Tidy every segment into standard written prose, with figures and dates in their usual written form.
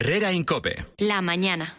Herrera Incope. La mañana.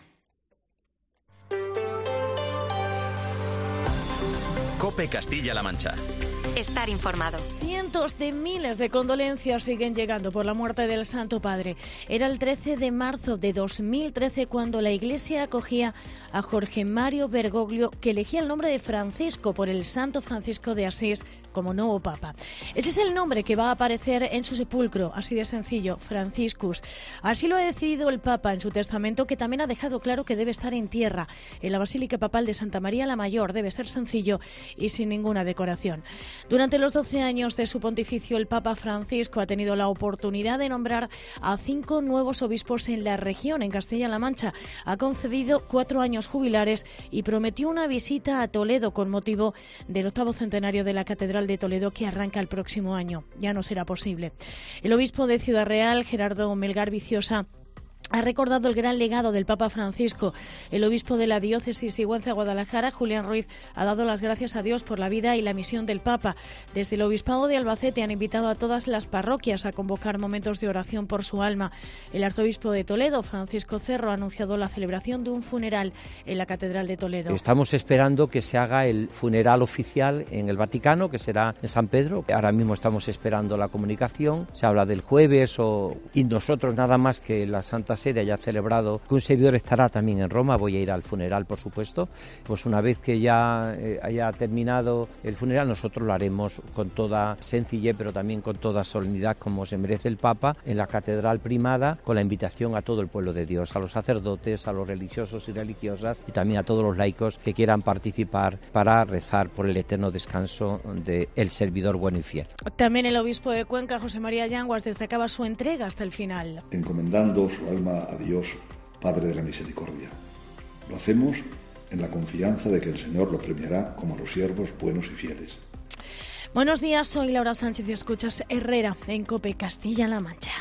Cope Castilla-La Mancha. Estar informado. Cientos de miles de condolencias siguen llegando por la muerte del Santo Padre. Era el 13 de marzo de 2013 cuando la Iglesia acogía a Jorge Mario Bergoglio, que elegía el nombre de Francisco por el Santo Francisco de Asís como nuevo Papa. Ese es el nombre que va a aparecer en su sepulcro, así de sencillo, Franciscus. Así lo ha decidido el Papa en su testamento, que también ha dejado claro que debe estar en tierra. En la Basílica Papal de Santa María la Mayor debe ser sencillo y sin ninguna decoración. Durante los 12 años de su pontificio, el Papa Francisco ha tenido la oportunidad de nombrar a 5 nuevos obispos en la región, en Castilla-La Mancha. Ha concedido 4 años jubilares y prometió una visita a Toledo con motivo del 8º centenario de la Catedral de Toledo, que arranca el próximo año. Ya no será posible. El obispo de Ciudad Real, Gerardo Melgar Viciosa, ha recordado el gran legado del Papa Francisco. El obispo de la diócesis Sigüenza-Guadalajara, Julián Ruiz, ha dado las gracias a Dios por la vida y la misión del Papa. Desde el obispado de Albacete han invitado a todas las parroquias a convocar momentos de oración por su alma. El arzobispo de Toledo, Francisco Cerro, ha anunciado la celebración de un funeral en la Catedral de Toledo. Estamos esperando que se haga el funeral oficial en el Vaticano, que será en San Pedro. Ahora mismo estamos esperando la comunicación. Se habla del jueves y nosotros nada más que la Santa Sede haya celebrado, que un servidor estará también en Roma. Voy a ir al funeral, por supuesto. Pues una vez que ya haya terminado el funeral, nosotros lo haremos con toda sencillez, pero también con toda solemnidad, como se merece el Papa, en la Catedral Primada, con la invitación a todo el pueblo de Dios, a los sacerdotes, a los religiosos y religiosas, y también a todos los laicos que quieran participar para rezar por el eterno descanso del servidor bueno y fiel. También el obispo de Cuenca, José María Yanguas, destacaba su entrega hasta el final. Encomendando su alma a Dios, Padre de la Misericordia. Lo hacemos en la confianza de que el Señor lo premiará como a los siervos buenos y fieles. Buenos días, soy Laura Sánchez y escuchas Herrera en COPE Castilla-La Mancha.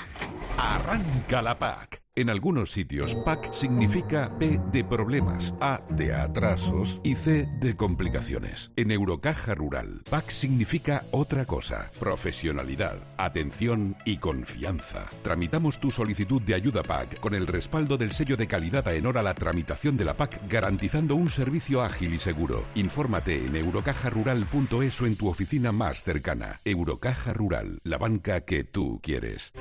Arranca la PAC. En algunos sitios PAC significa P de problemas, A de atrasos y C de complicaciones. En Eurocaja Rural, PAC significa otra cosa: profesionalidad, atención y confianza. Tramitamos tu solicitud de ayuda PAC con el respaldo del sello de calidad AENOR a la tramitación de la PAC, garantizando un servicio ágil y seguro. Infórmate en eurocajarural.es o en tu oficina más cercana. Eurocaja Rural, la banca que tú quieres.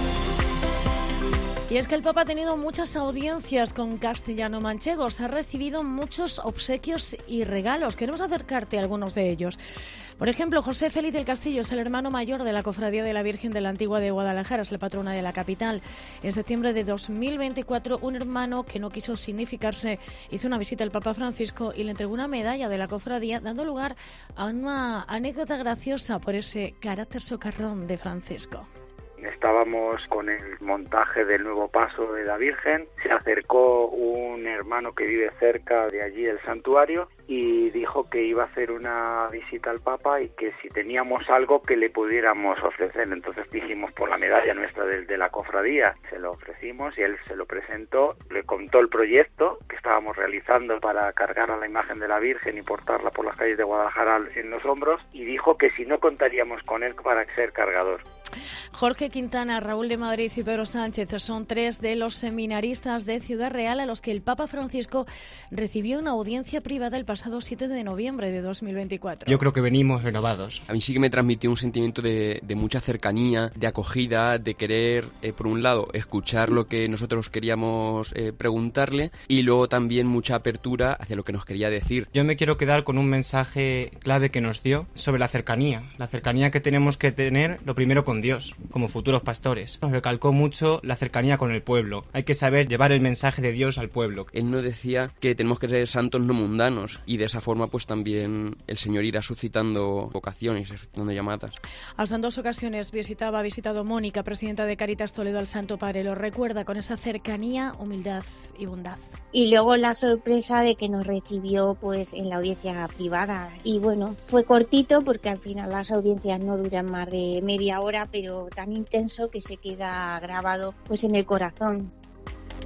Y es que el Papa ha tenido muchas audiencias con castellano-manchegos, ha recibido muchos obsequios y regalos. Queremos acercarte a algunos de ellos. Por ejemplo, José Félix del Castillo es el hermano mayor de la Cofradía de la Virgen de la Antigua de Guadalajara, es la patrona de la capital. En septiembre de 2024, un hermano que no quiso significarse hizo una visita al Papa Francisco y le entregó una medalla de la cofradía, dando lugar a una anécdota graciosa por ese carácter socarrón de Francisco. Estábamos con el montaje del nuevo paso de la Virgen, se acercó un hermano que vive cerca de allí del santuario y dijo que iba a hacer una visita al Papa y que si teníamos algo que le pudiéramos ofrecer. Entonces dijimos por la medalla nuestra de la cofradía, se lo ofrecimos y él se lo presentó, le contó el proyecto que estábamos realizando para cargar a la imagen de la Virgen y portarla por las calles de Guadalajara en los hombros, y dijo que si no contaríamos con él para ser cargador. Jorge Quintana, Raúl de Madrid y Pedro Sánchez son 3 de los seminaristas de Ciudad Real a los que el Papa Francisco recibió una audiencia privada el pasado 7 de noviembre de 2024. Yo creo que venimos renovados. A mí sí que me transmitió un sentimiento de mucha cercanía, de acogida, de querer, por un lado, escuchar lo que nosotros queríamos preguntarle, y luego también mucha apertura hacia lo que nos quería decir. Yo me quiero quedar con un mensaje clave que nos dio sobre la cercanía que tenemos que tener, lo primero con Dios, como futuros pastores. Nos recalcó mucho la cercanía con el pueblo. Hay que saber llevar el mensaje de Dios al pueblo. Él nos decía que tenemos que ser santos no mundanos, y de esa forma pues también el Señor irá suscitando vocaciones, suscitando llamadas. Hasta en 2 ocasiones ha visitado Mónica, presidenta de Cáritas Toledo, al Santo Padre. Lo recuerda con esa cercanía, humildad y bondad. Y luego la sorpresa de que nos recibió pues en la audiencia privada. Y bueno, fue cortito porque al final las audiencias no duran más de media hora, pero tan intenso que se queda grabado pues en el corazón.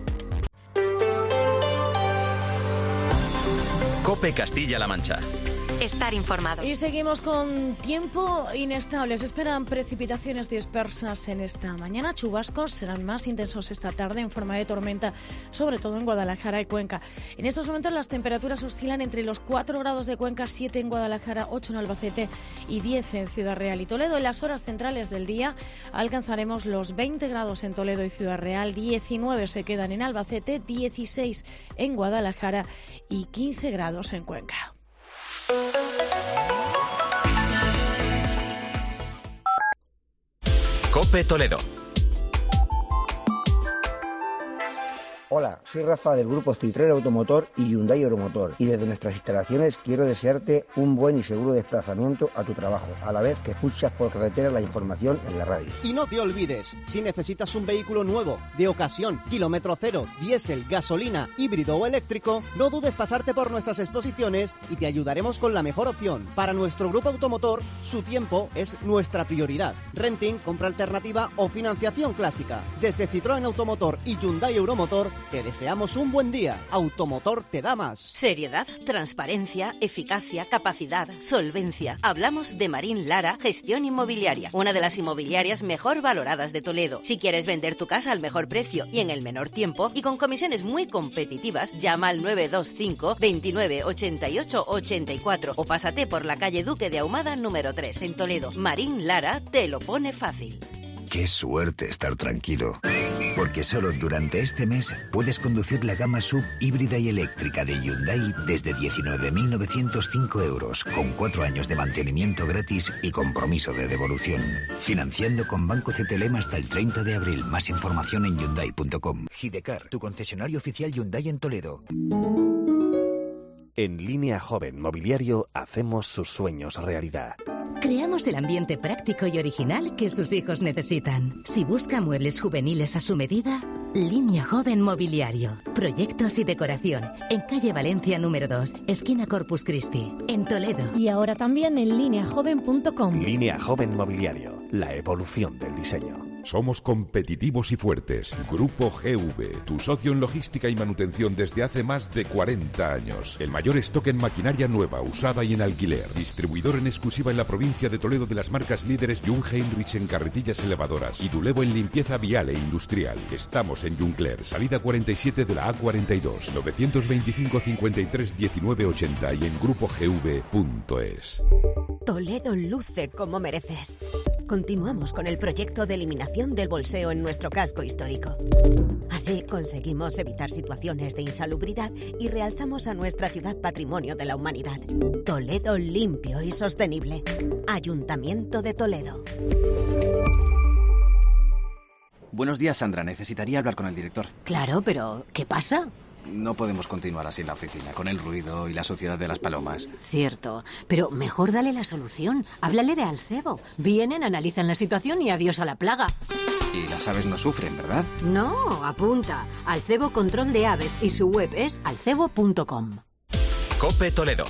COPE Castilla-La Mancha. Estar informado. Y seguimos con tiempo inestable. Se esperan precipitaciones dispersas en esta mañana. Chubascos serán más intensos esta tarde en forma de tormenta, sobre todo en Guadalajara y Cuenca. En estos momentos las temperaturas oscilan entre los 4 grados de Cuenca, 7 en Guadalajara, 8 en Albacete y 10 en Ciudad Real y Toledo. En las horas centrales del día alcanzaremos los 20 grados en Toledo y Ciudad Real, 19 se quedan en Albacete, 16 en Guadalajara y 15 grados en Cuenca. COPE Toledo. Hola, soy Rafa del grupo Citroën Automotor y Hyundai Euromotor y desde nuestras instalaciones quiero desearte un buen y seguro desplazamiento a tu trabajo, a la vez que escuchas por carretera la información en la radio. Y no te olvides, si necesitas un vehículo nuevo, de ocasión, kilómetro cero, diésel, gasolina, híbrido o eléctrico, no dudes pasarte por nuestras exposiciones y te ayudaremos con la mejor opción. Para nuestro grupo automotor, su tiempo es nuestra prioridad. Renting, compra alternativa o financiación clásica. Desde Citroën Automotor y Hyundai Euromotor, te deseamos un buen día. Automotor te da más. Seriedad, transparencia, eficacia, capacidad, solvencia. Hablamos de Marín Lara Gestión Inmobiliaria, una de las inmobiliarias mejor valoradas de Toledo. Si quieres vender tu casa al mejor precio y en el menor tiempo y con comisiones muy competitivas, llama al 925 29 88 84 o pásate por la calle Duque de Ahumada número 3 en Toledo. Marín Lara te lo pone fácil. Qué suerte estar tranquilo, porque solo durante este mes puedes conducir la gama SUV híbrida y eléctrica de Hyundai desde 19.905 euros, con 4 años de mantenimiento gratis y compromiso de devolución. Financiando con Banco CTLM hasta el 30 de abril. Más información en Hyundai.com. Gidecar, tu concesionario oficial Hyundai en Toledo. En Línea Joven Mobiliario hacemos sus sueños realidad. Creamos el ambiente práctico y original que sus hijos necesitan. Si busca muebles juveniles a su medida, Línea Joven Mobiliario. Proyectos y decoración. En calle Valencia número 2, esquina Corpus Christi, en Toledo. Y ahora también en lineajoven.com. Línea Joven Mobiliario. La evolución del diseño. Somos competitivos y fuertes. Grupo GV, tu socio en logística y manutención desde hace más de 40 años. El mayor stock en maquinaria nueva, usada y en alquiler. Distribuidor en exclusiva en la provincia de Toledo de las marcas líderes Jung Heinrich en carretillas elevadoras y Dulevo en limpieza vial e industrial. Estamos en Juncler, salida 47 de la A42, 925 53 19 80 y en grupogv.es. Toledo luce como mereces. Continuamos con el proyecto de eliminación del bolseo en nuestro casco histórico. Así conseguimos evitar situaciones de insalubridad y realzamos a nuestra ciudad patrimonio de la humanidad. Toledo limpio y sostenible. Ayuntamiento de Toledo. Buenos días, Sandra. Necesitaría hablar con el director. Claro, pero ¿qué pasa? No podemos continuar así en la oficina, con el ruido y la suciedad de las palomas. Cierto, pero mejor dale la solución. Háblale de Alcebo. Vienen, analizan la situación y adiós a la plaga. Y las aves no sufren, ¿verdad? No, apunta. Alcebo Control de Aves y su web es alcebo.com. COPE Toledo.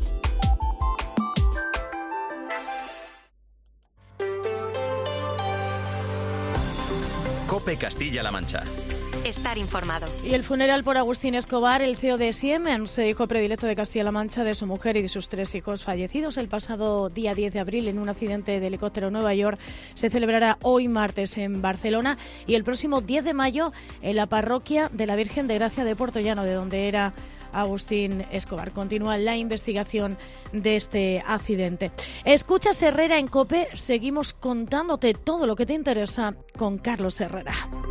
COPE Castilla-La Mancha. Estar informado. Y el funeral por Agustín Escobar, el CEO de Siemens, hijo predilecto de Castilla-La Mancha, de su mujer y de sus 3 hijos fallecidos el pasado día 10 de abril en un accidente de helicóptero en Nueva York, se celebrará hoy martes en Barcelona y el próximo 10 de mayo en la parroquia de la Virgen de Gracia de Puerto Llano, de donde era Agustín Escobar. Continúa la investigación de este accidente. Escuchas Herrera en COPE. Seguimos contándote todo lo que te interesa con Carlos Herrera.